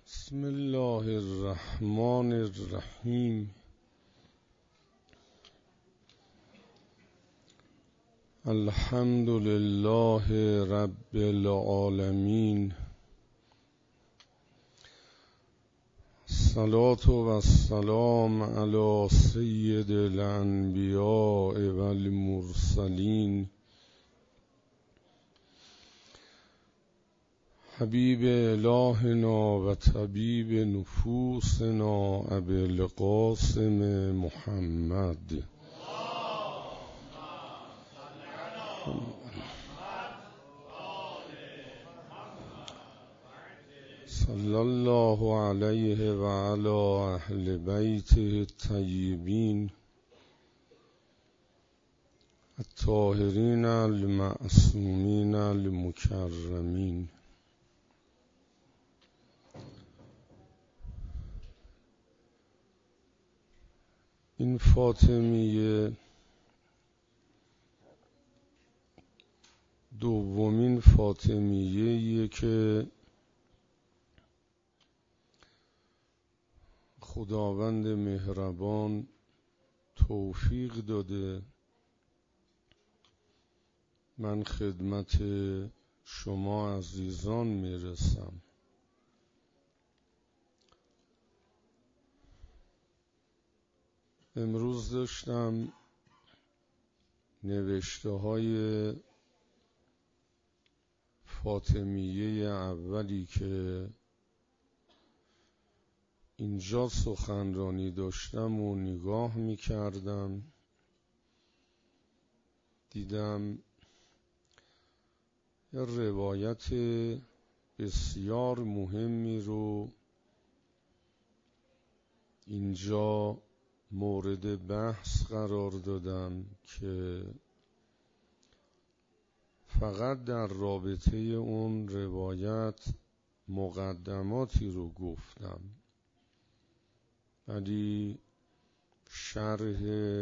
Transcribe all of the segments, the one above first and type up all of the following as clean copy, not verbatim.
بسم الله الرحمن الرحیم. الحمد لله رب العالمین. الصلاة و السلام علی سید الانبیاء و المرسلین حبیب الهنا و طبیب نفوسنا ابی القاسم محمد صلی الله علیه و علی اهل بیته الطیبین الطاهرین المعصومین المکرمین. این فاطمیه دومین فاطمیه‌ایه که خداوند مهربان توفیق داده من خدمت شما عزیزان میرسم. امروز داشتم نوشته های فاطمیه اولی که اینجا سخنرانی داشتم و نگاه می‌کردم، دیدم یه روایت بسیار مهمی رو اینجا مورد بحث قرار دادم که فقط در رابطه اون روایت مقدماتی رو گفتم، ولی شرح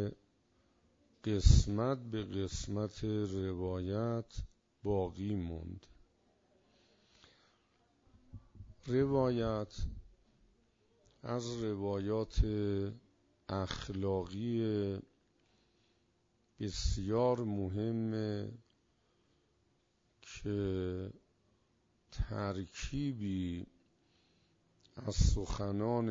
قسمت به قسمت روایت باقی موند. روایت از روایات اخلاقی بسیار مهمه که ترکیبی از سخنان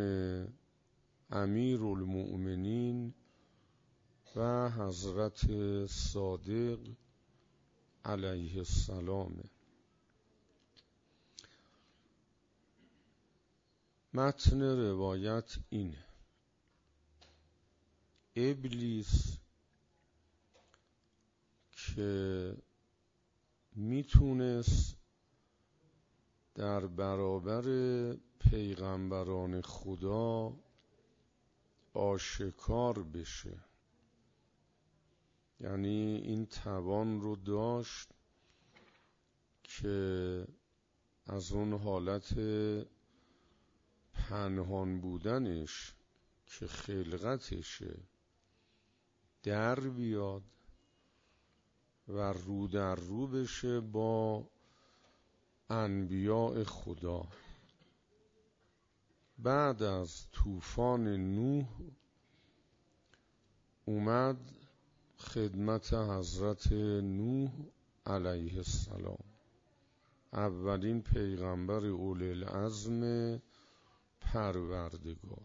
امیرالمؤمنین و حضرت صادق علیه السلام. متن روایت اینه: ابلیس که میتونست در برابر پیغمبران خدا آشکار بشه، یعنی این توان رو داشت که از اون حالت پنهان بودنش که خلقتشه در بیاد و رو در رو بشه با انبیاء خدا. بعد از طوفان نوح اومد خدمت حضرت نوح علیه السلام، اولین پیغمبر اولی العزم پروردگار.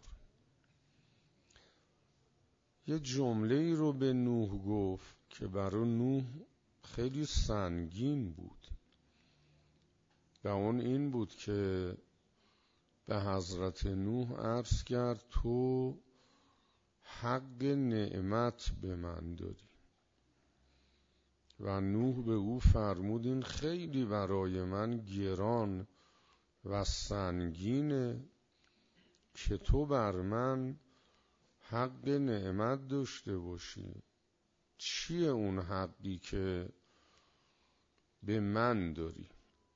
یه جمله‌ای رو به نوح گفت که برای نوح خیلی سنگین بود و اون این بود که به حضرت نوح عرض کرد تو حق نعمت به من دادی و نوح به او فرمود این خیلی برای من گران و سنگینه که تو بر من حق نعمت داشته باشی. چیه اون حقی که به من داری؟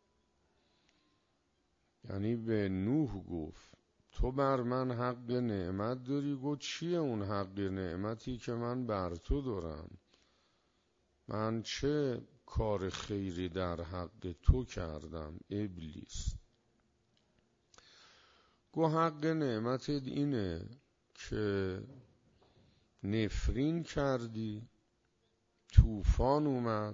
یعنی به نوح گفت تو بر من حق نعمت داری. گفت چیه اون حق نعمتی که من بر تو دارم؟ من چه کار خیری در حق تو کردم ابلیس؟ گو حق نعمتت اینه که نفرین کردی، طوفان اومد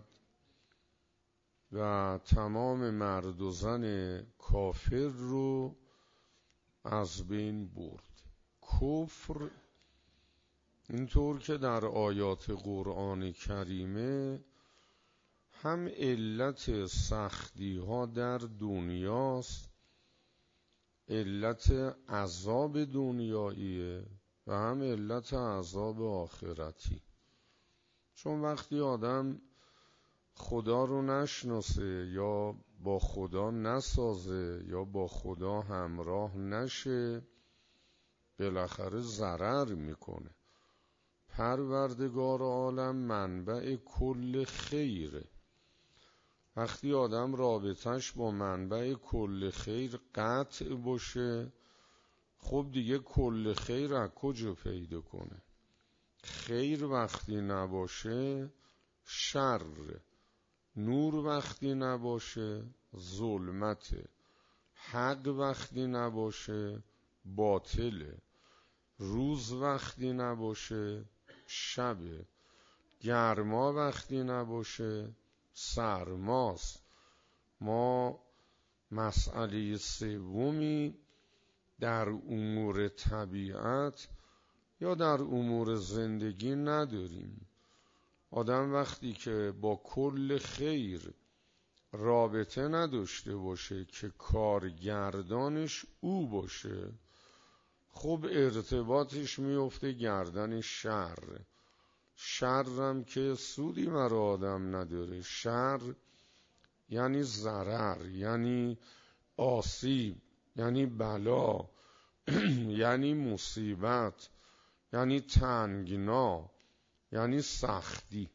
و تمام مرد و زن کافر رو از بین برد. کفر اینطور که در آیات قرآن کریمه هم علت سختی ها در دنیاست، علت عذاب دنیاییه و هم علت عذاب آخرتی. چون وقتی آدم خدا رو نشناسه یا با خدا نسازه یا با خدا همراه نشه، بالاخره ضرر میکنه. پروردگار عالم منبع کل خیره. وقتی آدم رابطش با منبع کل خیر قطع باشه، خب دیگه کل خیر از کجا پیدا کنه؟ خیر وقتی نباشه شر، نور وقتی نباشه ظلمته، حق وقتی نباشه باطله، روز وقتی نباشه شبه، گرما وقتی نباشه سرماست. ما مسئله سومی در امور طبیعت یا در امور زندگی نداریم. آدم وقتی که با کل خیر رابطه نداشته باشه که کارگردانش او باشه، خب ارتباطش میفته گردن شر. شرم که سودی برای آدم نداره. شر یعنی ضرر، یعنی آسیب، یعنی بلا، یعنی مصیبت، یعنی تنگنا، یعنی سختی.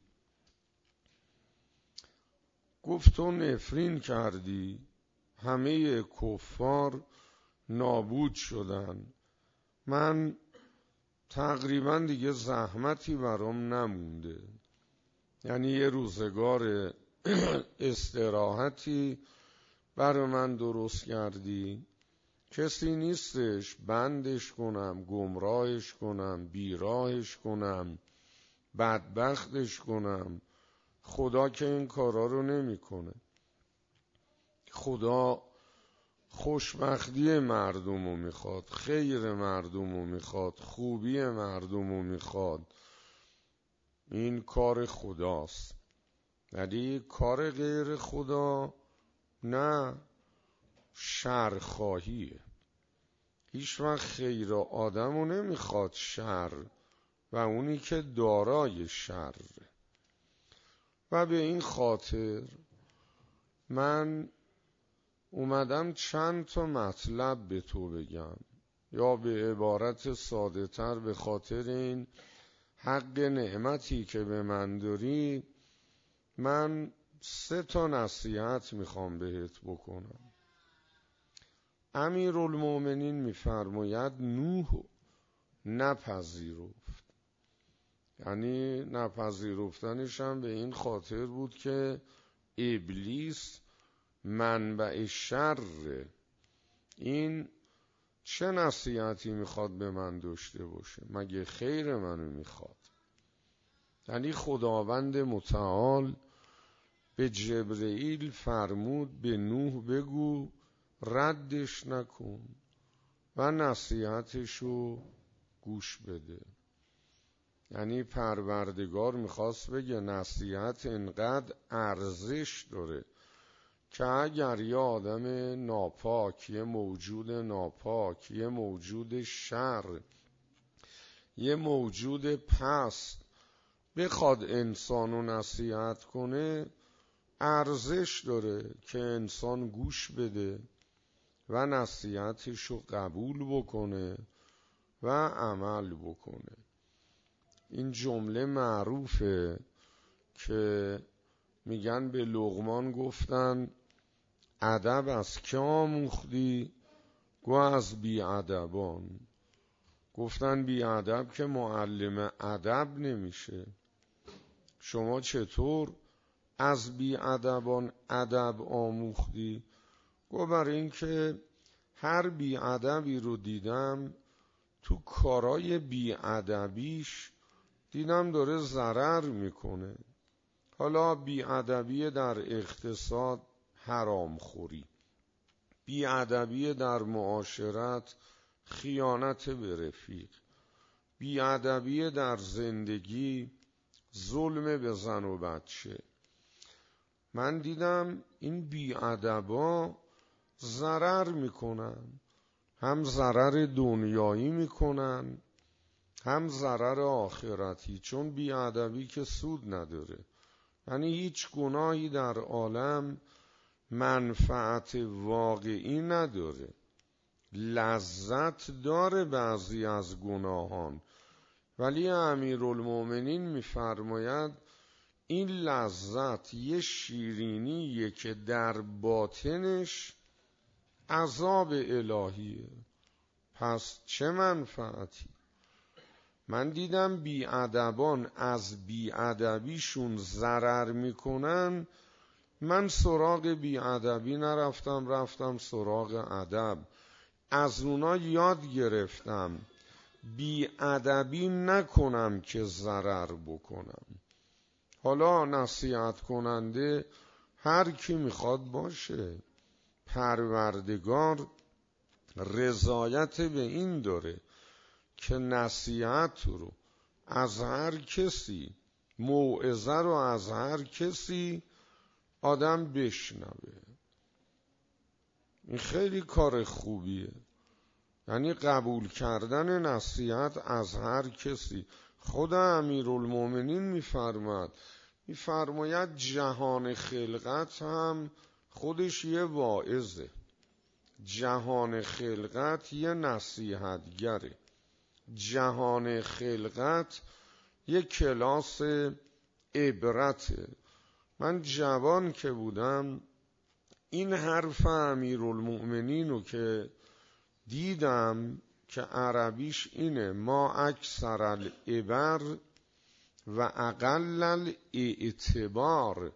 گفت تو نفرین کردی، همه کفار نابود شدن، من تقریبا دیگه زحمتی برام نمونده. یعنی یه روزگار استراحتی برای من درست کردی، کسی نیستش بندش کنم، گمراهش کنم، بیراهش کنم، بدبختش کنم. خدا که این کارا رو نمیکنه. خدا خوشبختی مردم رو میخواد، خیر مردم رو میخواد، خوبی مردم رو میخواد. این کار خداست. ولی کار غیر خدا نه، شرخواهیه. هیچ وقت خیر آدم رو نمیخواد شر، و اونی که دارای شر. و به این خاطر من اومدم چند تا مطلب به تو بگم، یا به عبارت ساده تر به خاطر این حق نعمتی که به من داری، من 3 تا نصیحت میخوام بهت بکنم. امیرالمومنین میفرماید نوح نپذیرفت. یعنی نپذیرفتنش هم به این خاطر بود که ابلیس منبع شر. این چه نصیحتی میخواد به من داشته باشه؟ مگه خیر منو میخواد؟ یعنی خداوند متعال به جبرئیل فرمود به نوح بگو ردش نکن و نصیحتشو گوش بده. یعنی پروردگار میخواست بگه نصیحت اینقدر ارزش داره که اگر یه آدم ناپاک، یه موجود ناپاک، یه موجود شر، یه موجود پست بخواد انسانو نصیحت کنه، ارزش داره که انسان گوش بده و نصیحتشو قبول بکنه و عمل بکنه. این جمله معروفه که میگن به لقمان گفتن ادب از که آموختی؟ گو از بی ادبان. گفتن بی ادب که معلم ادب نمیشه. شما چطور از بی ادبان ادب آموختی؟ گو برای این که هر بیادبی رو دیدم تو کارای بیادبیش دیدم داره ضرر میکنه. حالا بیادبی در اقتصاد، حرام خوری، بیادبی در معاشرت، خیانت به رفیق، بیادبی در زندگی، ظلم به زن و بچه. من دیدم این بیادبا ضرر میکنن، هم ضرر دنیایی میکنن هم ضرر آخرتی، چون بیادبی که سود نداره. یعنی هیچ گناهی در عالم منفعت واقعی نداره. لذت داره بعضی از گناهان، ولی امیرالمومنین میفرماید این لذت یه شیرینیه که در باطنش عذاب الهیه. پس چه منفعتی؟ من دیدم بیادبان از بیادبیشون ضرر میکنن، من سراغ بیادبی نرفتم، رفتم سراغ ادب. از اونا یاد گرفتم بیادبی نکنم که ضرر بکنم. حالا نصیحت کننده هر کی میخواد باشه، پروردگار رضایت به این داره که نصیحت رو از هر کسی، موعظه رو از هر کسی آدم بشنوه. این خیلی کار خوبیه، یعنی قبول کردن نصیحت از هر کسی. خود امیرالمومنین میفرماید جهان خلقت هم خودش یه واعظه، جهان خلقت یه نصیحتگره، جهان خلقت یه کلاس عبرته. من جوان که بودم این حرف امیرالمومنین رو که دیدم که عربیش اینه: ما اکثر العبر و اقل الاعتبار،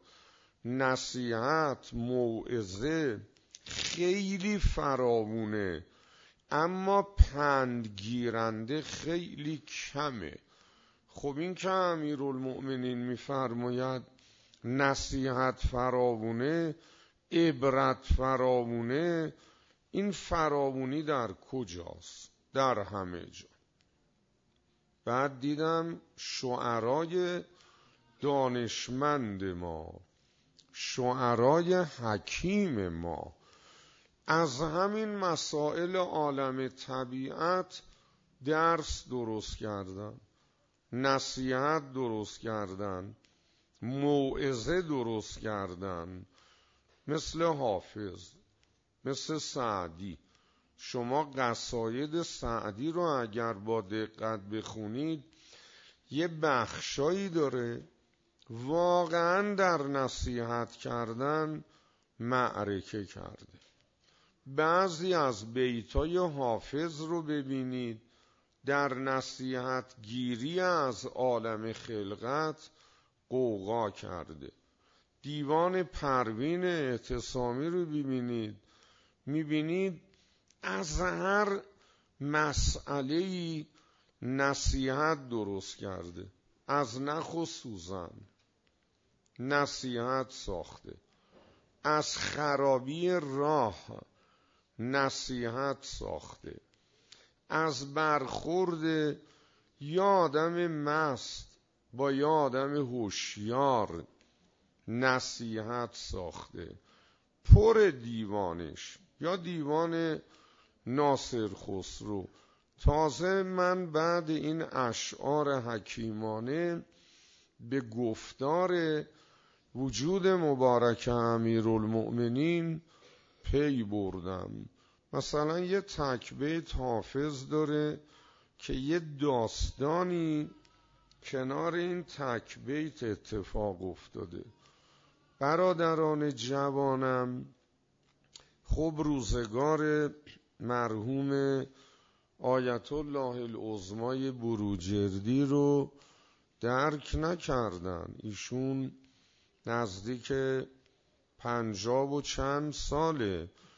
نصیحت، موعظه خیلی فراوونه اما پندگیرنده خیلی کمه. خب این که امیرالمومنین میفرماید نصیحت فراوونه، عبرت فراوونه، این فراوونی در کجاست؟ در همه جا. بعد دیدم شعرای دانشمند ما، شعرای حکیم ما از همین مسائل عالم طبیعت درس درست کردن، نصیحت درست کردن، موعظه درست کردن. مثل حافظ، مثل سعدی. شما قصاید سعدی رو اگر با دقت بخونید یه بخشایی داره واقعا در نصیحت کردن معرکه کرده. بعضی از بیتای حافظ رو ببینید در نصیحت گیری از عالم خلقت غوغا کرده. دیوان پروین اعتصامی رو ببینید، میبینید از هر مسئله‌ای نصیحت درست کرده. از نخ و سوزن نصیحت ساخته، از خرابی راه نصیحت ساخته، از برخورد یه آدم مست با یه آدم هوشیار نصیحت ساخته. پر دیوانش، یا دیوان ناصر خسرو. تازه من بعد این اشعار حکیمانه به گفتار وجود مبارک امیرالمؤمنین پی بردم. مثلا یه تک بیت حافظ داره که یه داستانی کنار این تک بیت اتفاق افتاده. برادران جوانم، خب روزگار مرحوم آیت الله العظمای بروجردی رو درک نکردن. ایشون نزدیک 50 و چند ساله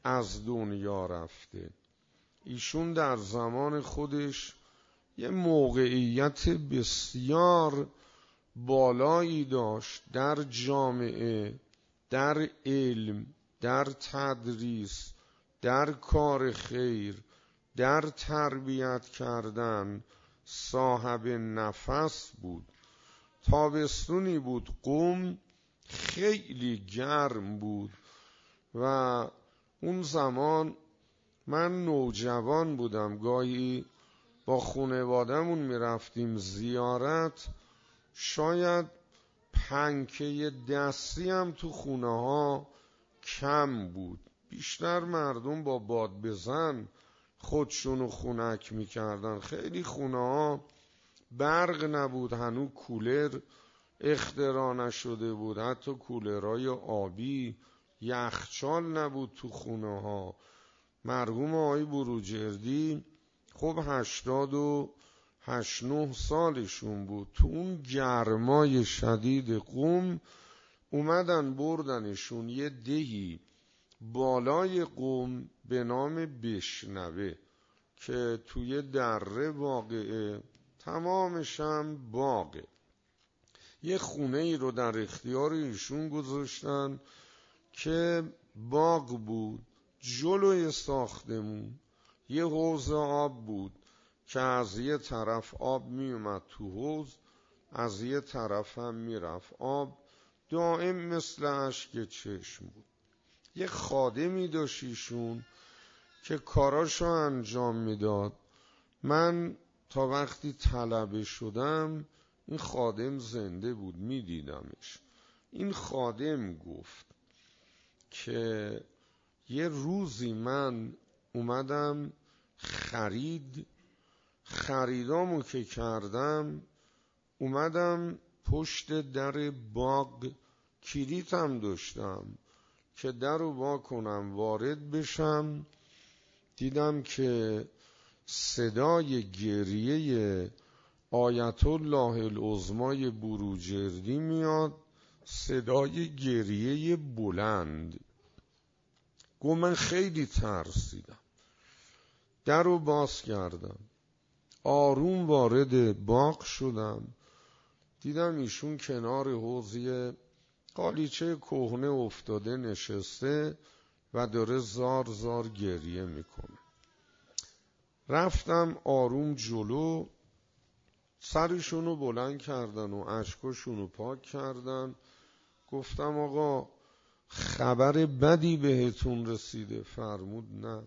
از دنیا رفته. ایشون در زمان خودش یه موقعیت بسیار بالایی داشت در جامعه، در علم، در تدریس، در کار خیر، در تربیت کردن، صاحب نفس بود. تابستونی بود، قم خیلی گرم بود و اون زمان من نوجوان بودم، گاهی با خانواده‌مون میرفتیم زیارت، شاید پنکه دستی هم تو خونه ها کم بود، بیشتر مردم با باد بزن خودشونو خنک میکردن. خیلی خونه ها برق نبود، هنوز کولر اختراع نشده بود، حتی کولرهای آبی، یخچال نبود تو خونه ها. مرحوم آقای بروجردی خب 88-89 سالشون بود. تو اون گرمای شدید قم اومدن بردنشون یه دهی بالای قم به نام بشنوه که توی دره واقعه، تمامش هم باغه. یه خونه ای رو در اختیار ایشون گذاشتن که باغ بود. جلوی ساختمون یه حوض آب بود که از یه طرف آب می اومد تو حوض، از یه طرف هم می رفت آب، دائم مثل اشک چشم بود. یه خادمی داشت ایشون که کاراشو انجام میداد. من تا وقتی طلبه شدم این خادم زنده بود، میدیدمش. این خادم گفت که یه روزی من اومدم خریدامو که کردم، اومدم پشت در باغ، کلیدم داشتم که در رو وا کنم وارد بشم، دیدم که صدای گریه آیت الله العظمای بروجردی میاد، صدای گریه بلند. گفت من خیلی ترسیدم، در رو باز کردم، آروم وارد باغ شدم، دیدم ایشون کنار حوض قالیچه کهنه افتاده نشسته و داره زار زار گریه میکنه. رفتم آروم جلو، سرشونو بلند کردن و اشکاشونو پاک کردن. گفتم آقا خبر بدی بهتون رسیده؟ فرمود نه.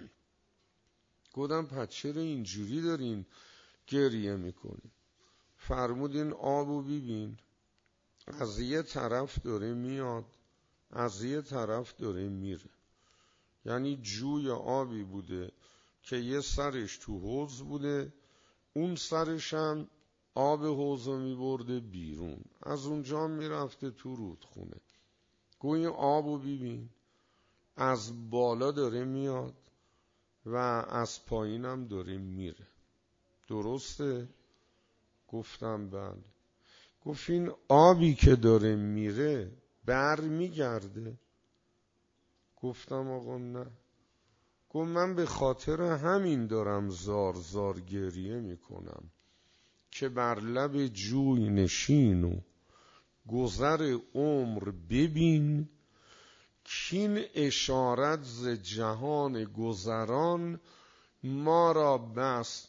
گفتم پس چرا اینجوری دارین گریه میکنین؟ فرمود این آبو ببین، از یه طرف داره میاد، از یه طرف داره میره. یعنی جوی آبی بوده که یه سرش تو حوض بوده، اون سرش هم آب حوضو میبرده بیرون، از اونجا میرفته تو رودخونه. گوی آبو ببین، از بالا داره میاد و از پایینم داره میره، درسته؟ گفتم بله. گفت این آبی که داره میره بر میگرده؟ گفتم آقا نه. گفت من به خاطر همین دارم زار زار گریه میکنم که بر لب جوی نشین و گذر عمر ببین، کین اشارت ز جهان گذران، ما را بس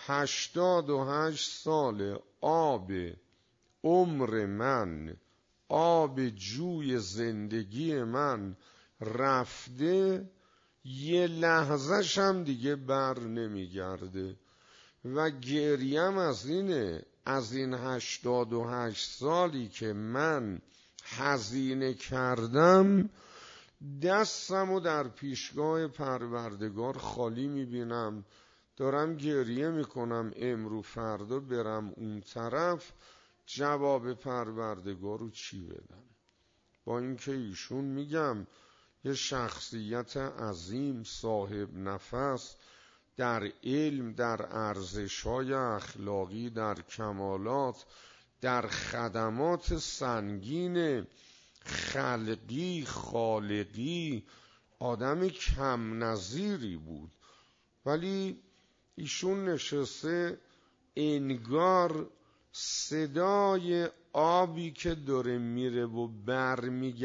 88 سال آب عمر من، آب جوی زندگی من رفته، یه لحظه‌ش هم دیگه بر نمیگرده. و گریم از اینه، از این 88 سالی که من هزینه کردم، دستمو در پیشگاه پروردگار خالی میبینم، دارم گریه میکنم امرو فردا برم اون طرف، جواب پروردگار رو چی بدم؟ با اینکه ایشون میگم یه شخصیت عظیم، صاحب نفس، در علم، در ارزش‌های اخلاقی، در کمالات، در خدمات سنگین خلقی، خالقی، آدم کم نظیری بود، ولی ایشون نشسته انگار صدای آبی که داره میره و بر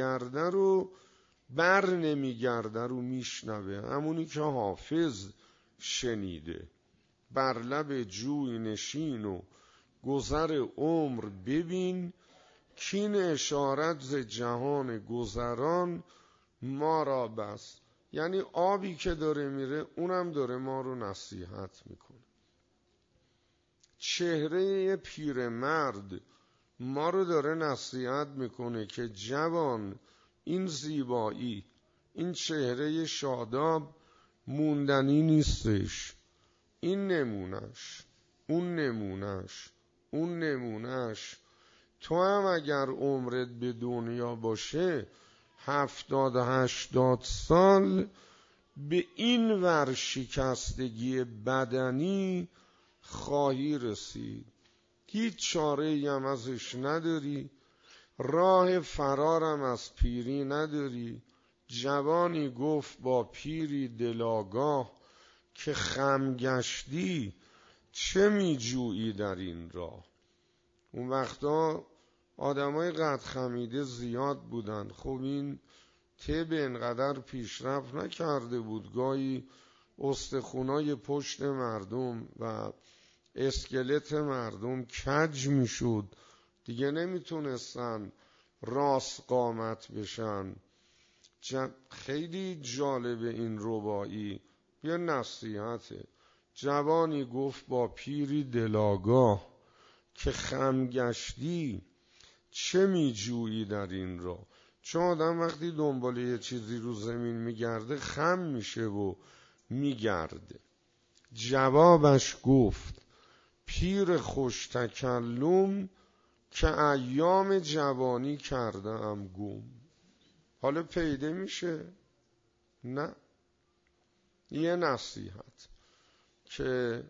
نمیگرده رو میشنوه، همونی که حافظ شنیده. بر لب جوی نشین و گذر عمر ببین، کین اشارت ز جهان گذران ما را بس. یعنی آبی که داره میره اونم داره ما رو نصیحت میکنه. چهره پیرمرد ما رو داره نصیحت میکنه که جوان، این زیبایی، این چهره شاداب موندنی نیستش، این نمونش، اون نمونش، اون نمونش. تو هم اگر عمرت به دنیا باشه 70-80 سال، به این ورشکستگی بدنی خواهی رسید. هیچ چاره‌ای هم ازش نداری، راه فرارم از پیری نداری. جوانی گفت با پیری دلاگاه، که خم گشتی چه می جویی در این راه. اون وقتا آدمای قد خمیده زیاد بودن. خب این طب اینقدر پیشرفت نکرده بود، گاهی استخونای پشت مردم و اسکلت مردم کج میشد، دیگه نمیتونستن راست قامت بشن. خیلی جالب این رباعی، یه نصیحته. جوانی گفت با پیری دلاگاه، که خم گشتی چه میجویی در این راه. چون آدم وقتی دنبال یه چیزی رو زمین میگرده خم میشه و میگرده. جوابش گفت پیر خوش تکلم، که ایام جوانی کرده ام گم. حالا پیدا میشه؟ نه. یه نصیحت که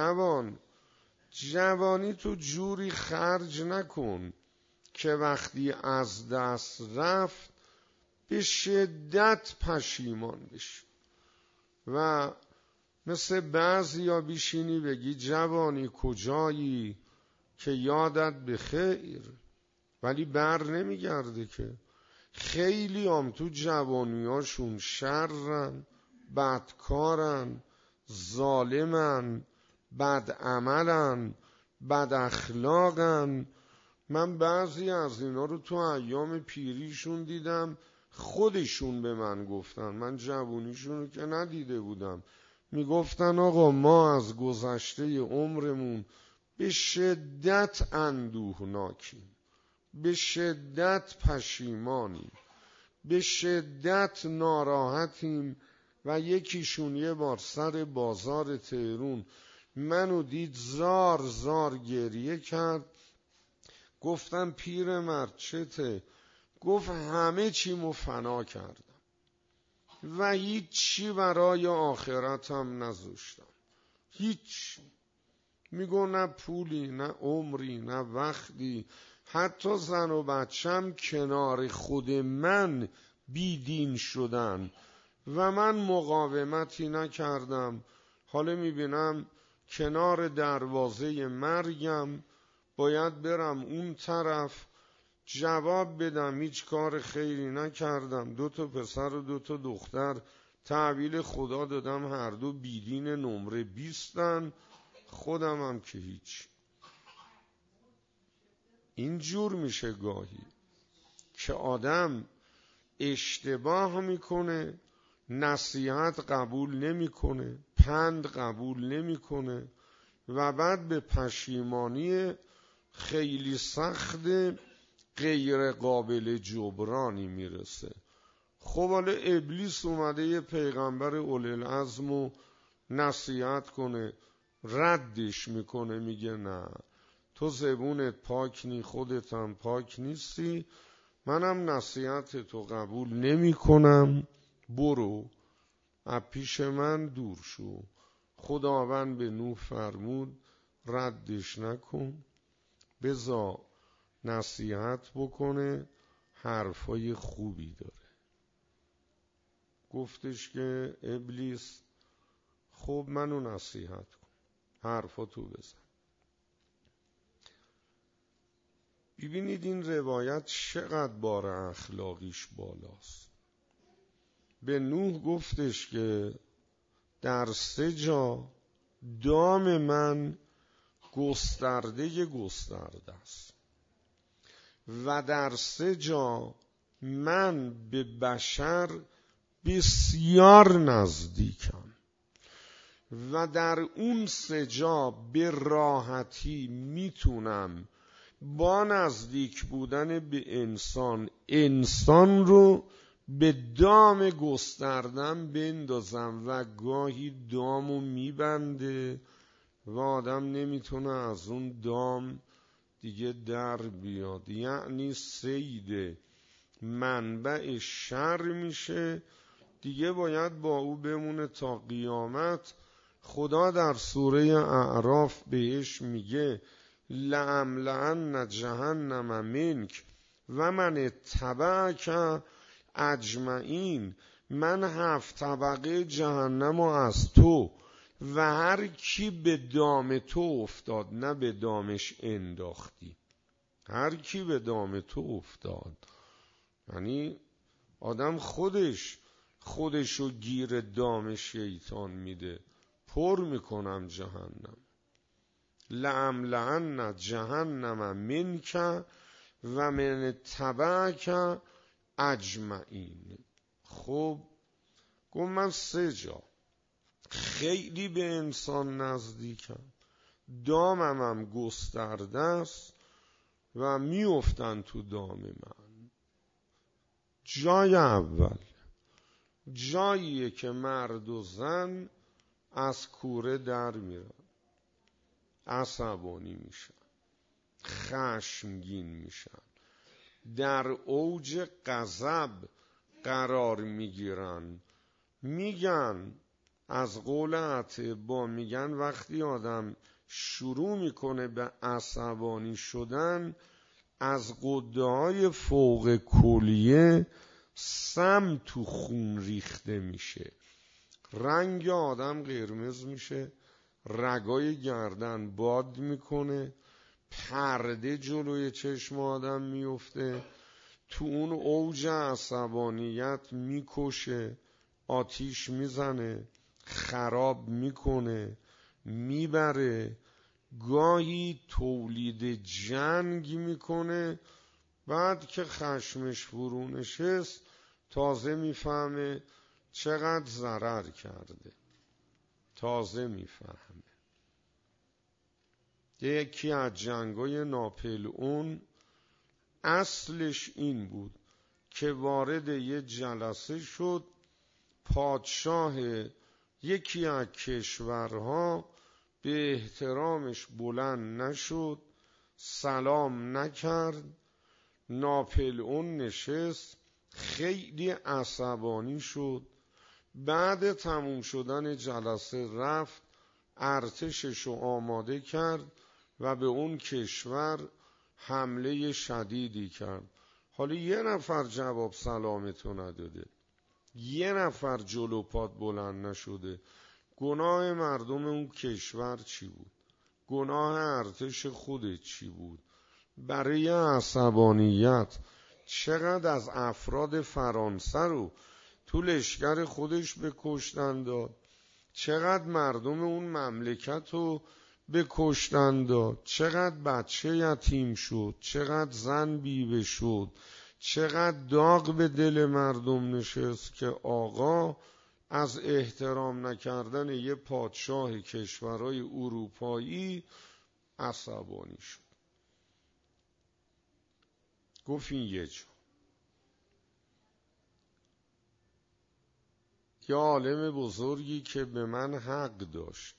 جوانی تو جوری خرج نکن که وقتی از دست رفت به شدت پشیمان بشی. و مثل بعضیا بیشینی بگی جوانی کجایی که یادت بخیر، ولی بر نمیگرده که. خیلی هم تو جوانیاشون شرن، بدکارن، ظالمن، بدعملن، بد اخلاقن. من بعضی از اینا رو تو ایام پیریشون دیدم، خودشون به من گفتن، من جوانیشون رو که ندیده بودم، میگفتن آقا ما از گذشته عمرمون به شدت اندوهناکیم، به شدت پشیمانیم، به شدت ناراحتیم. و یکیشون یه بار سر بازار تهرون منو دید، زار زار گریه کرد. گفتم پیرمرد چته؟ گفت همه چیمو فنا کردم و هیچی برای آخرتم نذاشتم، هیچ. میگو نه پولی، نه عمری، نه وقتی، حتی زن و بچم کنار خود من بیدین شدن و من مقاومتی نکردم. حالا میبینم کنار دروازه مرگم، باید برم اون طرف جواب بدم هیچ کار خیری نکردم. 2 پسر و 2 دختر تحویل خدا دادم، هر دو بیدین نمره 20، خودم هم که هیچ. اینجور میشه گاهی که آدم اشتباه میکنه، نصیحت قبول نمیکنه، پند قبول نمیکنه و بعد به پشیمانی خیلی سخت غیر قابل جبرانی میرسه. خب حالا ابلیس اومده یه پیغمبر اولوالعزم رو نصیحت کنه، ردش میکنه، میگه نه تو زبونت پاک نی، خودت هم پاک نیستی، منم نصیحت تو قبول نمی کنم، برو از پیش من دور شو. خداوند به نوح فرمود ردش نکن، بذار نصیحت بکنه، حرفای خوبی داره. گفتش که ابلیس خب منو نصیحت کن، حرفاتو بزن. ببینید این روایت چقدر بار اخلاقیش بالاست. به نوح گفتش که در 3 جا دام من گسترده است و در 3 جا من به بشر بسیار نزدیکم و در اون 3 جا به راحتی میتونم با نزدیک بودن به انسان رو به دام گستردم بندازم و گاهی دامو میبنده و آدم نمیتونه از اون دام دیگه در بیاد، یعنی صید منبع شر میشه، دیگه باید با او بمونه تا قیامت. خدا در سوره اعراف بهش میگه لأملأن جهنم منک و من اتبعک اجمعین، من 7 طبقه جهنم و از تو و هر کی به دام تو افتاد، نه به دامش انداختی، هر کی به دام تو افتاد، یعنی آدم خودشو گیر دام شیطان میده، پر میکنم جهنم. لأملأن جهنم منک و من تبعک اجمعین. خب گفت من 3 جا خیلی به انسان نزدیکم، دامم گسترده است و میافتن تو دام من. جای اول جاییه که مرد و زن از کوره در میرن، عصبانی میشن، خشمگین میشن، در اوج غضب قرار میگیرن. میگن از قول اطبا، میگن وقتی آدم شروع میکنه به عصبانی شدن، از غده‌های فوق کلیه سم تو خون ریخته میشه، رنگ آدم قرمز میشه، رگای گردن باد میکنه، پرده جلوی چشم آدم میفته، تو اون اوج عصبانیت میکشه، آتیش میزنه، خراب میکنه، میبره، گاهی تولید جنگ میکنه. بعد که خشمش فرو نشست تازه میفهمه چقدر ضرر کرده، تازه میفهمه. یکی از جنگای ناپلئون اصلش این بود که وارد یه جلسه شد، پادشاه یکی از کشورها به احترامش بلند نشد، سلام نکرد. ناپلئون نشست، خیلی عصبانی شد. بعد تموم شدن جلسه رفت ارتششو آماده کرد و به اون کشور حمله شدیدی کرد. حالا 1 نفر جواب سلامتو نداده، 1 نفر جلو پات بلند نشده، گناه مردم اون کشور چی بود؟ گناه ارتش خودت چی بود؟ برای عصبانیت چقدر از افراد فرانسه رو تو لشکر خودش به کشتن داد، چقدر مردم اون مملکت رو به کشتن داد، چقدر بچه یتیم شد، چقدر زن بیوه شد، چقدر داغ به دل مردم نشست که آقا از احترام نکردن یه پادشاه کشورهای اروپایی عصبانی شد. گفت این یه جا. یه عالم بزرگی که به من حق داشت،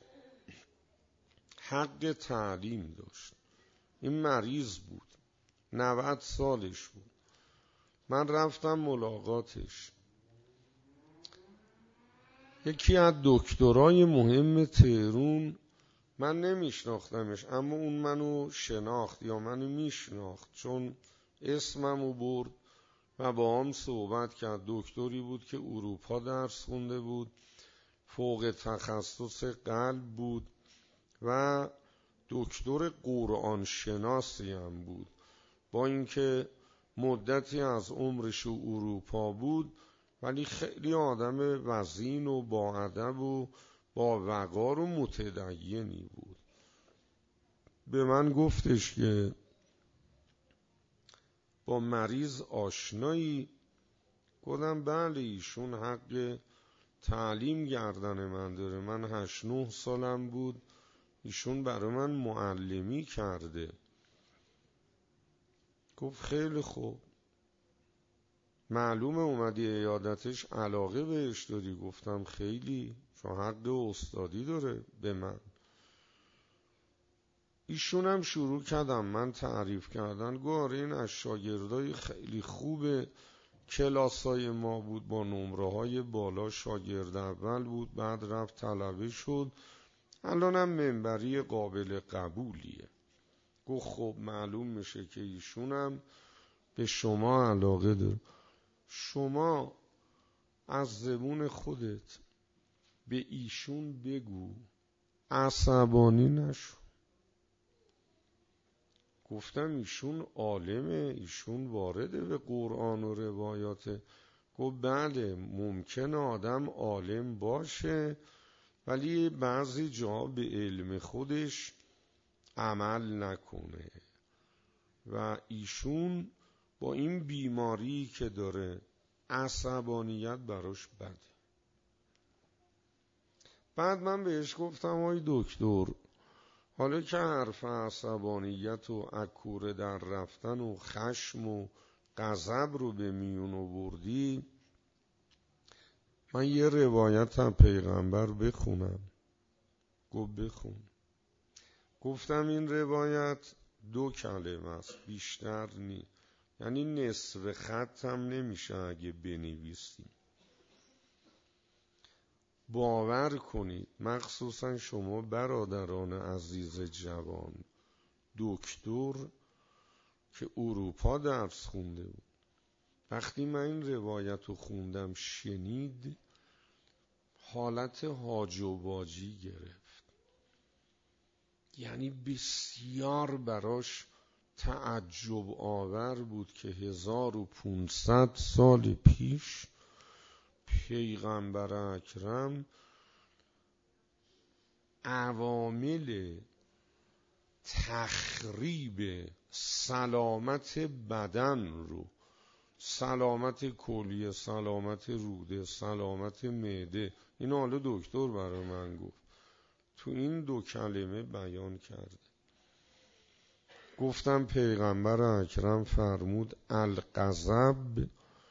حق تعلیم داشت، این مریض بود، 90 سالش بود، من رفتم ملاقاتش. یکی از دکترای مهم تهران، من نمیشناختمش اما اون منو شناخت یا منو میشناخت، چون اسممو برد، و با هم صحبت کرد. دکتری بود که اروپا درس خونده بود، فوق تخصص قلب بود و دکتر قرآن شناسی هم بود. با اینکه مدتی از عمرش اروپا بود ولی خیلی آدم وزین و با ادب و با وقار و متدینی بود. به من گفتش که با مریض آشنایی؟ گفتم بله، ایشون حق تعلیم گردن من داره. من 8-9 سالم بود ایشون برای من معلمی کرده. گفت خیلی خوب، معلومه اومدی عیادتش، علاقه بهش داری؟ گفتم خیلی، چون حق استادی داره به من. ایشون هم شروع کردم من تعریف کردن. گفت این از شاگردای خیلی خوب کلاسای ما بود، با نمره‌های بالا، شاگرد اول بود، بعد رفت طلبه شد، الانم منبری قابل قبولیه. گفت خب معلوم میشه که ایشونم به شما علاقه داره. شما از زبون خودت به ایشون بگو عصبانی نشو. گفتم ایشون عالمه، ایشون وارده به قرآن و روایاته. گفت بله، ممکنه آدم عالم باشه ولی بعضی جا به علم خودش عمل نکنه و ایشون با این بیماری که داره عصبانیت براش بده. بعد من بهش گفتم آی دکتر، حالا که حرف عصبانیت و عکوره در رفتن و خشم و غضب رو به میون آوردی، من یه روایت هم پیغمبر بخونم. گفت بخون. گفتم این روایت 2 کلمه است، بیشتر نی، یعنی نصف خط هم نمیشه اگه بنویسیم. باور کنید مخصوصا شما برادران عزیز جوان، دکتر که اروپا درس خونده بود، وقتی من این روایت رو خوندم شنید، حالت هاج و واجی گرفت. یعنی بسیار براش تعجب آور بود که 1500 سال پیش پیغمبر اکرم عوامل تخریب سلامت بدن رو، سلامت کلیه، سلامت روده، سلامت معده، این حالا دکتر برای من گفت، تو این 2 کلمه بیان کرده. گفتم پیغمبر اکرم فرمود الغضب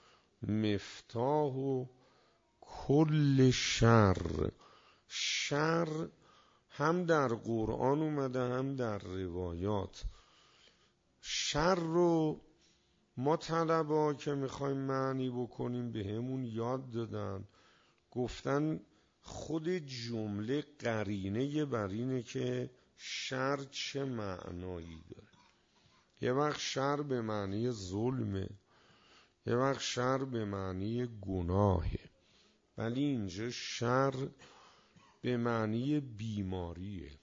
مفتاح کل شر. شر هم در قرآن اومده هم در روایات. شر رو ما طلبا که میخوایم معنی بکنیم به همون یاد دادن، گفتن خود جمله قرینه بر اینه که شر چه معنایی داره. یه وقت شر به معنی ظلمه، یه وقت شر به معنی گناهه، ولی اینجا شر به معنی بیماریه.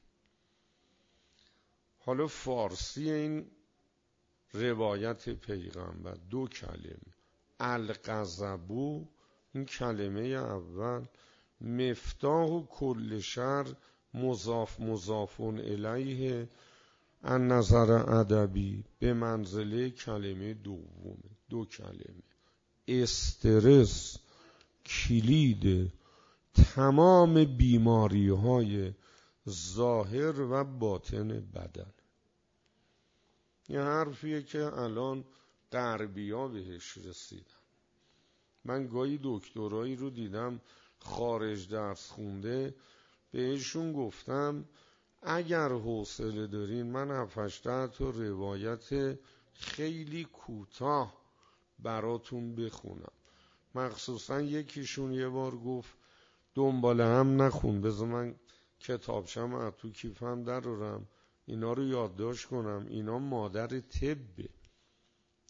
حالا فارسی این روایت پیغمبر 2 کلمه، الغضب، این کلمه اول، مفتاح کل شر، مضاف الیه، ان نظر ادبی، به منزله کلمه دومه. 2 کلمه. استرس کلید تمام بیماری های ظاهر و باطن بدن. یه حرفیه که الان غربی‌ها بهش رسیدن. من گاهی دکترایی رو دیدم خارج درس خونده، بهشون گفتم اگر حوصله دارین من 7-8 تا روایت خیلی کوتاه براتون بخونم. مخصوصا یکیشون یه بار گفت دنبال هم نخون، بذار من کتابچم از تو کیفم درارم اینا رو یادداشت کنم، اینا مادر طبه.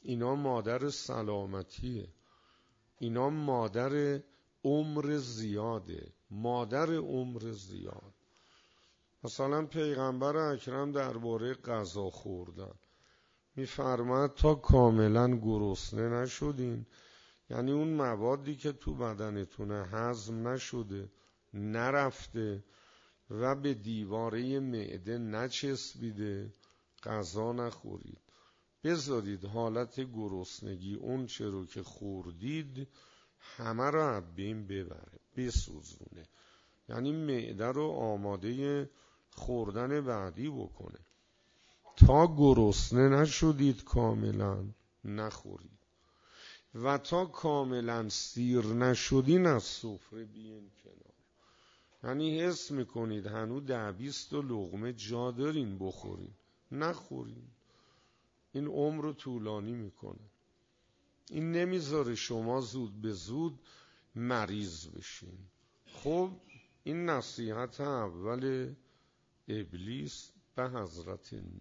اینا مادر سلامتیه، اینا مادر عمر زیاده، مادر عمر زیاد. مثلا پیغمبر اکرم درباره غذا خوردن میفرماد تا کاملا گرسنه نشدین، یعنی اون موادی که تو بدنتونه هضم نشده، نرفته و به دیواره معده نچسبیده، غذا نخورید. بذارید حالت گرسنگی اون چه رو که خوردید همه رو از بین ببره، بسوزونه، یعنی معده رو آماده خوردن بعدی بکنه. تا گرسنه نشدید کاملا نخورید و تا کاملا سیر نشدین از سفره بیاین کنار. یعنی حس میکنید هنوز 10-20 لقمه جا دارین بخورین، نخورین. این عمر رو طولانی میکنه. این نمیذاره شما زود به زود مریض بشین. خب این نصیحت اول ابلیس به حضرت نوح.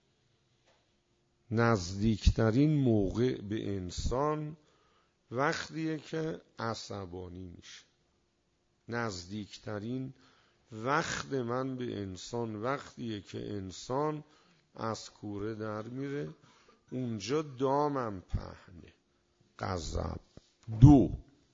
نزدیکترین موقع به انسان وقتیه که عصبانی میشه. نزدیکترین وقت من به انسان وقتیه که انسان از کوره در میره، اونجا دامم پهنه. غضب. 2،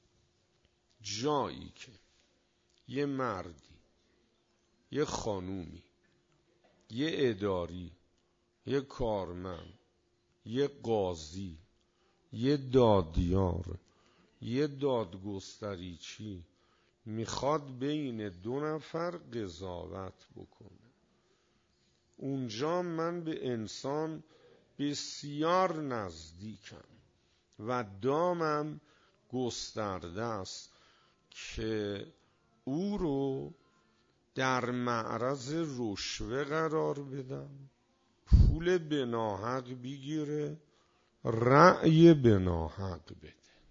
جایی که یه مردی، یه خانومی، یه اداری، یه کارمند، یه قاضی، یه دادیار، یه دادگستریچی میخواد بین 2 نفر قضاوت بکنه، اونجا من به انسان بسیار نزدیکم و دامم گسترده است که او رو در معرض رشوه قرار بدم، پول بناحق بگیره، رأی بناحق بده.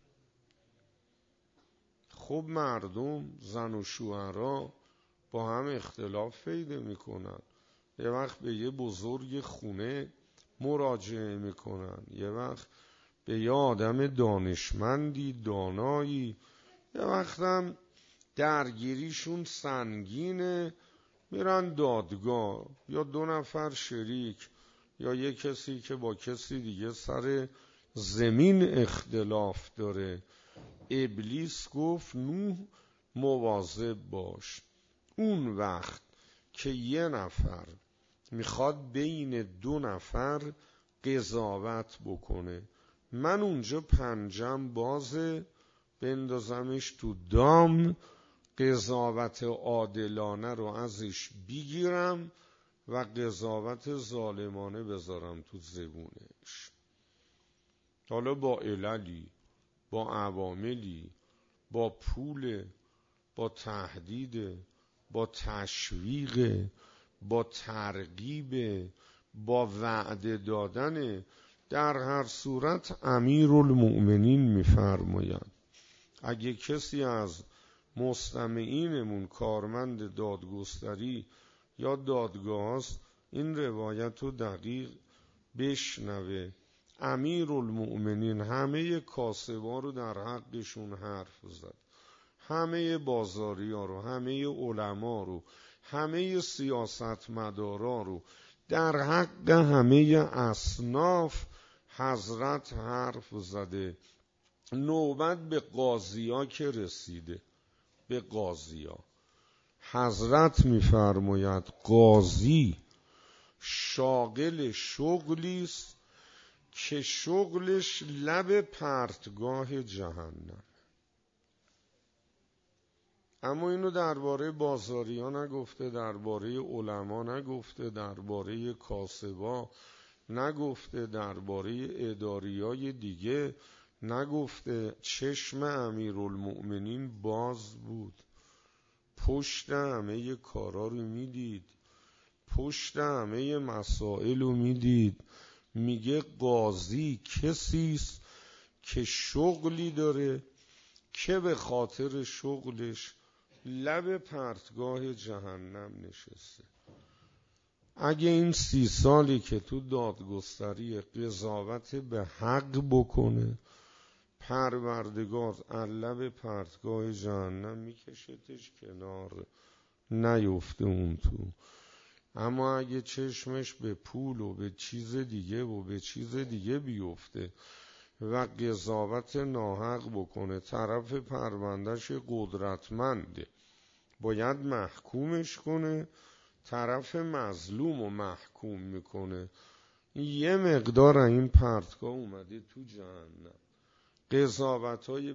خب مردم، زن و شوهرها با هم اختلاف پیدا میکنن، یه وقت به یه بزرگ خونه مراجعه میکنن، یه وقت به یه آدم دانشمندی دانایی، یه وقت هم درگیریشون سنگینه میرن دادگاه، یا 2 نفر شریک یا یه کسی که با کسی دیگه سر زمین اختلاف داره. ابلیس گفت نوح مواظب باش، اون وقت که یه نفر میخواد بین 2 نفر قضاوت بکنه، من اونجا پنجم بازه بندازمش تو دام، قضاوت عادلانه رو ازش بگیرم و قضاوت ظالمانه بذارم تو زبونش. حالا با عللی، با عواملی، با پول، با تهدید، با تشویق، با ترغیب، با وعده دادن. در هر صورت امیرالمؤمنین میفرماید اگه کسی از مستمعینمون کارمند دادگستری یا دادگاه هست این روایت رو دقیق بشنوه، امیرالمؤمنین همه کاسبا رو در حقشون حرف زد، همه بازاریا رو، همه علما رو، همه سیاستمدارا رو، در حق همه اصناف حضرت حرف زده. نوبت به قاضیا که رسیده، به قاضیا حضرت میفرماید قاضی شاغل شغلیست که شغلش لب پرتگاه جهنم. اما اینو درباره بازاریا نگفته، درباره علما نگفته، درباره کاسبا نگفته، درباره اداریای دیگه نگفته. چشم امیرالمؤمنین باز بود، پشت همه کارا رو میدید، پشت همه مسائل رو میدید. میگه قاضی کسیست که شغلی داره که به خاطر شغلش لب پرتگاه جهنم نشسته. اگه این 30 سالی که تو دادگستری قضاوت به حق بکنه، پروردگار لب پرتگاه جهنم میکشتش کنار، نیفته اون تو. اما اگه چشمش به پول و به چیز دیگه بیفته و قضاوت ناحق بکنه، طرف پروندهش قدرتمنده باید محکومش کنه، طرف مظلوم رو محکوم میکنه، یه مقدار این پرتگاه اومده تو جهنم. قضاوت‌های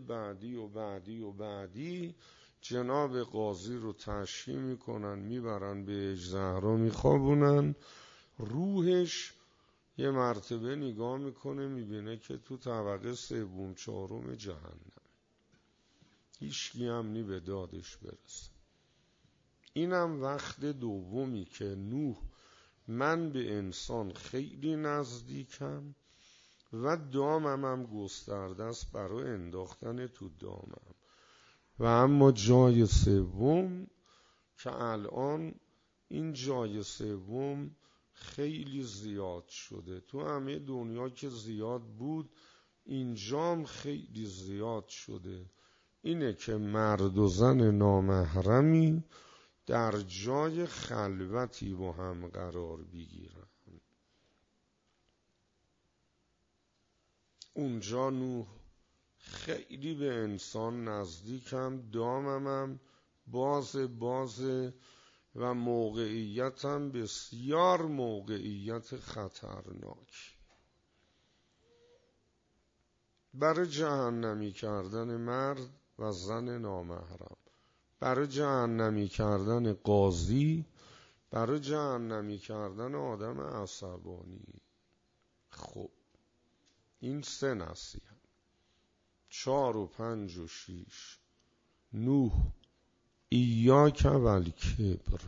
بعدی جناب قاضی رو تشییع میکنن، میبرن به زهرا میخوابونن، روحش یه مرتبه نگاه میکنه میبینه که تو طبقه 3 4 جهنم، هیچکی هم نی به دادش برسه. اینم وقت دومی که نوح من به انسان خیلی نزدیکم و دامم هم گسترده است برای انداختن تو دامم. و اما جای سوم که الان این جای سوم خیلی زیاد شده، تو همه دنیا که زیاد بود اینجام خیلی زیاد شده، اینه که مرد و زن نامحرمی در جای خلوتی با هم قرار بگیرن. اونجا نوح خیلی به انسان نزدیکم، داممم بازه و موقعیتم بسیار موقعیت خطرناک. برای جهنمی کردن مرد و زن نامحرم، برای جهنمی کردن قاضی، برای جهنمی کردن آدم عصبانی. خب این 3 نصیحت، 4 و 5 و 6. نوح ایاک والکبر،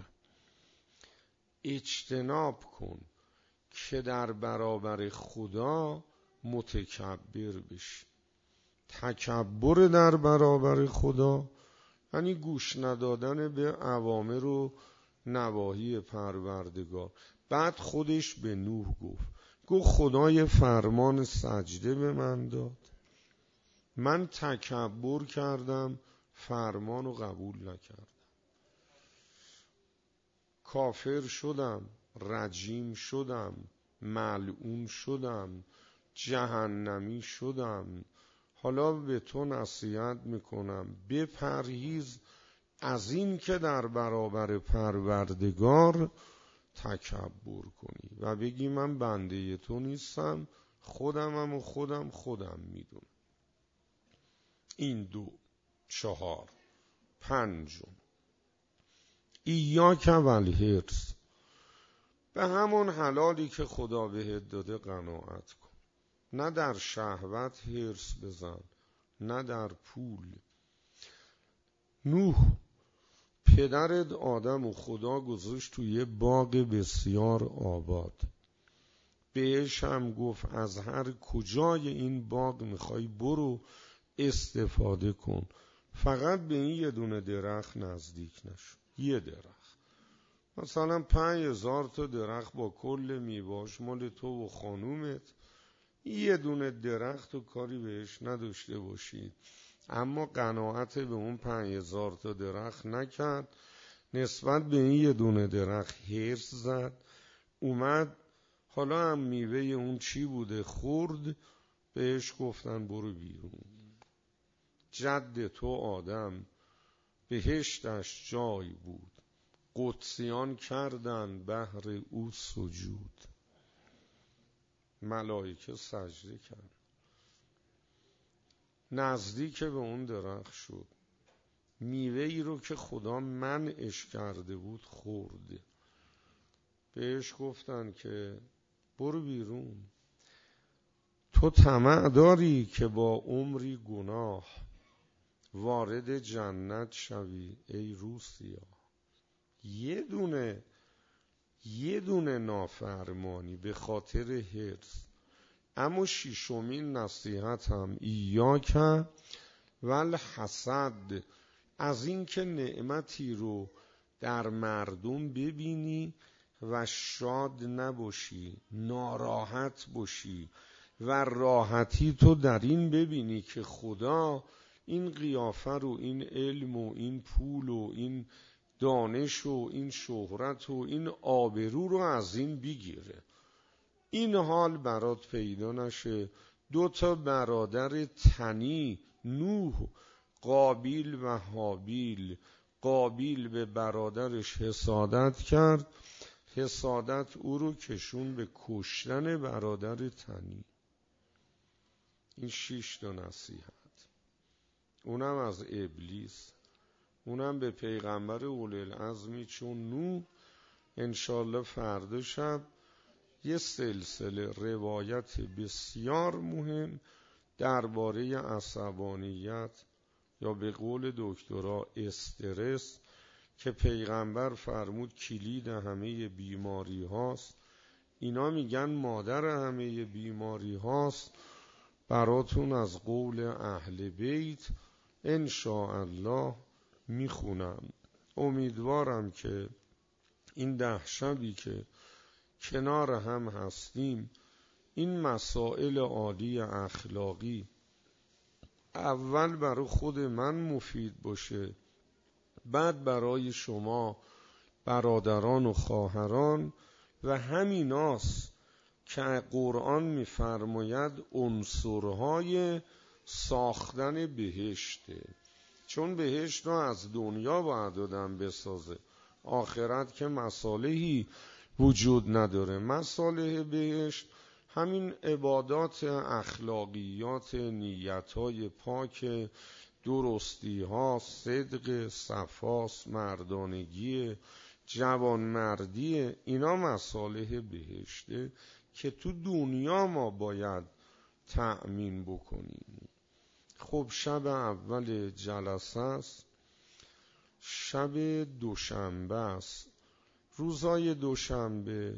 اجتناب کن که در برابر خدا متکبر بشی. تکبر در برابر خدا یعنی گوش ندادن به اوامر و نواهی پروردگار. بعد خودش به نوح گفت خدای فرمان سجده به من داد، من تکبر کردم، فرمان رو قبول نکردم، کافر شدم، رجیم شدم، ملعون شدم، جهنمی شدم. حالا به تو نصیحت میکنم بپرهیز از این که در برابر پروردگار تکبر کنی و بگی من بنده تو نیستم، خودمم و خودم میدونم. این 2. 4. 5. ایاک والحرص، به همون حلالی که خدا بهت داده قناعت کن، نه در شهوت حرص بزن، نه در پول. نوح پدرت آدم و خدا گذاشت توی یه باغ بسیار آباد، بهش هم گفت از هر کجای این باغ میخوای برو استفاده کن، فقط به این یه دونه درخت نزدیک نشو. یه درخت، مثلا 5000 تا درخت با کل میواش مال تو و خانومت، یه دونه درخت و کاری بهش نداشته باشید. اما قناعت به اون 5000 تا درخت نکرد، نسبت به این یه دونه درخت حرص زد، اومد حالا هم میوه اون چی بوده خورد، بهش گفتن برو بیرون. جد تو آدم بهشتش جای بود، قدسیان کردن بهر او سجود، ملائکه سجده کرد، نزدیک به اون درخت شد، میوه ای رو که خدا منعش کرده بود خورد، بهش گفتن که برو بیرون، تو طمع داری که با عمری گناه وارد جنت شوی ای روسیا. یه دونه نافرمانی به خاطر حرص. اما 6مین نصیحت هم ایاک والحسد، از این که نعمتی رو در مردم ببینی و شاد نباشی، ناراحت باشی و راحتی تو در این ببینی که خدا این قیافه رو، این علم و این پول و این دانش و این شهرت و این آبرو رو از این بگیره. این حال برات پیدا نشه. 2 برادر تنی، نوح، قابیل و هابیل. قابیل به برادرش حسادت کرد، حسادت او رو کشون به کشتن برادر تنی. این 6 نصیحت، اونم از ابلیس، اونم به پیغمبر اولوالعزمی چون نوح. انشالله فردا شب یه سلسله روایت بسیار مهم درباره عصبانیت یا به قول دکترا استرس که پیغمبر فرمود کلید همه بیماری هاست، اینا میگن مادر همه بیماری هاست، براتون از قول اهل بیت انشاءالله میخونم. امیدوارم که این 10 شبی که کنار هم هستیم این مسائل عالی اخلاقی اول برای خود من مفید باشه، بعد برای شما برادران و خواهران و همیناست که قرآن میفرماید عنصرهای ساختن بهشته. چون بهشت رو از دنیا باید آدم بسازه، آخرت که مصالحی وجود نداره. مصالح بهشت همین عبادات اخلاقیات، نیتهای پاک، درستی ها، صدق، صفاست، مردانگی، جوانمردی، اینا مصالح بهشته که تو دنیا ما باید تأمین بکنیم. خب شب اول جلسه است، شب دوشنبه است. روزای دوشنبه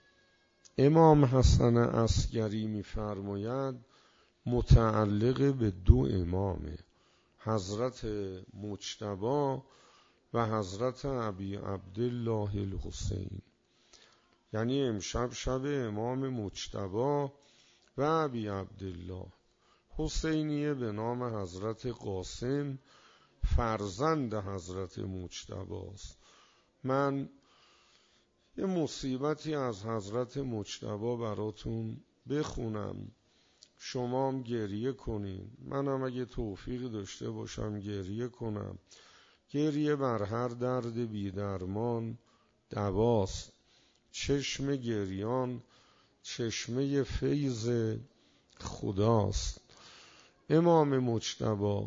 امام حسن عسکری می‌فرماید متعلق به 2 امامه، حضرت مجتبی و حضرت ابی عبدالله الحسین. یعنی امشب شب امام مجتبی و ابی عبدالله. حسینیه به نام حضرت قاسم فرزند حضرت مجتبی است. من یه مصیبتی از حضرت مجتبی براتون بخونم، شما هم گریه کنین، منم اگه توفیق داشته باشم گریه کنم. گریه بر هر درد بی درمان دواست، چشم گریان چشمه فیض خداست. امام مجتبی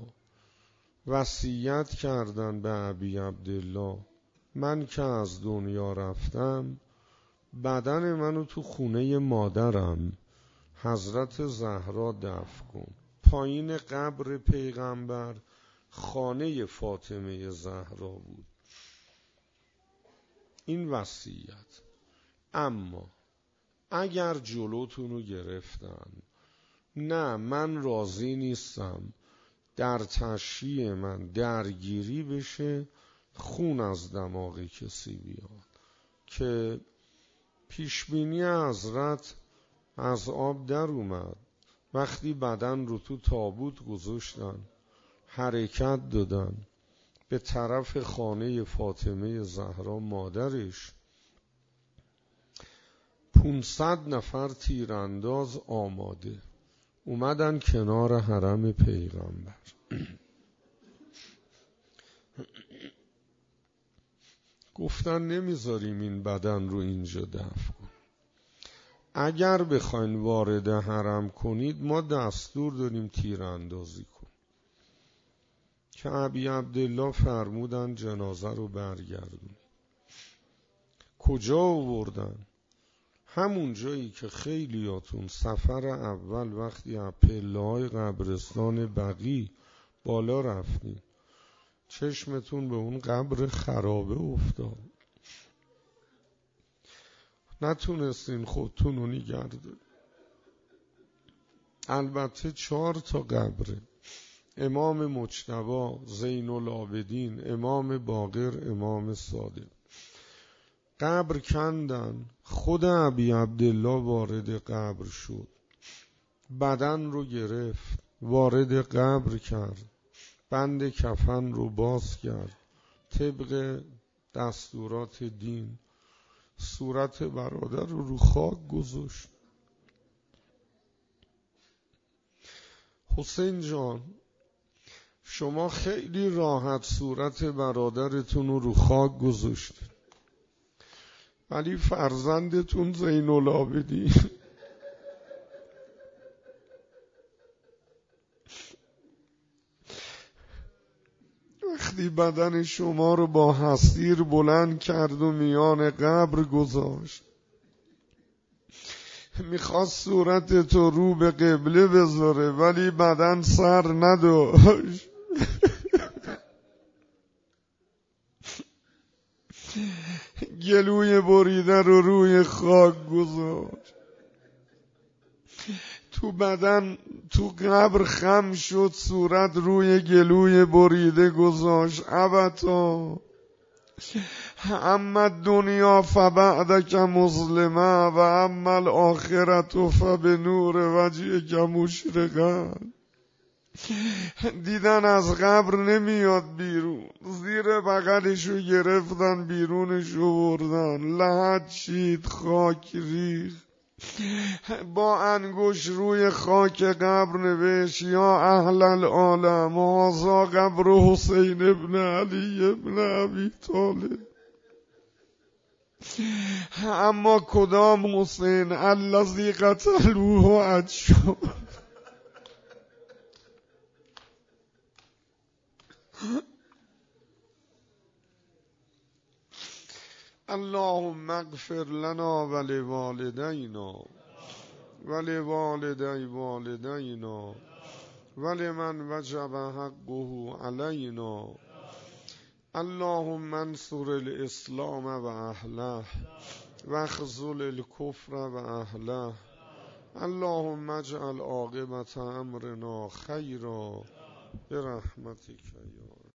وصیت کردن به ابی عبدالله من که از دنیا رفتم بدن منو تو خونه مادرم حضرت زهرا دفن کن. پایین قبر پیغمبر خانه فاطمه زهرا بود. این وصیت. اما اگر جلوتونو گرفتن، نه من راضی نیستم در تشییع من درگیری بشه، خون از دماغ کسی بیاد، که پیشبینی حضرت از آب در اومد. وقتی بدن رو تو تابوت گذاشتن، حرکت دادن به طرف خانه فاطمه زهرا مادرش، 500 نفر تیرانداز آماده اومدن کنار حرم پیغمبر. گفتن نمیذاریم این بدن رو اینجا دفن کن. اگر بخواین وارد حرم کنید ما دستور داریم تیراندازی کن. که ابی عبدالله فرمودن جنازه رو برگردون. کجا آوردن؟ همون جایی که خیلیاتون سفر اول وقتی از پله‌های قبرستان بقیع بالا رفتین چشمتون به اون قبر خرابه افتاد، نتونستین خودتون رو نگه دارین. البته 4 قبره، امام مجتبی، زین العابدین، امام باقر، امام صادق. قبر کندن. خود ابی عبدالله وارد قبر شد، بدن رو گرفت، وارد قبر کرد، بند کفن رو باز کرد، طبق دستورات دین صورت برادر رو خاک گذاشت. حسین جان، شما خیلی راحت صورت برادرتون رو خاک گذاشتید، ولی فرزندتون زین العابدین وقتی بدن شما رو با حصیر بلند کرد و میان قبر گذاشت، میخواست صورت تو رو به قبله بذاره ولی بدن سر نداشت. گلوی بریده رو روی خاک گذاشت، تو بدن تو قبر خم شد، صورت روی گلوی بریده گذاشت. ابتا اما الدنیا فبعدک مظلمه و اما الاخرة فبنور وجهک مشرقه. دیدن از قبر نمیاد بیرون، زیر بغلشو گرفتن بیرونشو بردن، لحد شید، خاک ریخت، با انگوش روی خاک قبر نوشت یا اهل العالم هذا قبر حسین ابن علی ابن ابی طالب. اما کدام حسین؟ الذی قتلوه عطشان. اللهم اغفر لنا ولوالدینا ولوالدی والدینا ولمن وجب حقه علینا. اللهم انصر الاسلام و اهله واخذل الکفر و اهله. اللهم اجعل عاقبة امرنا خیرا برحمتک یا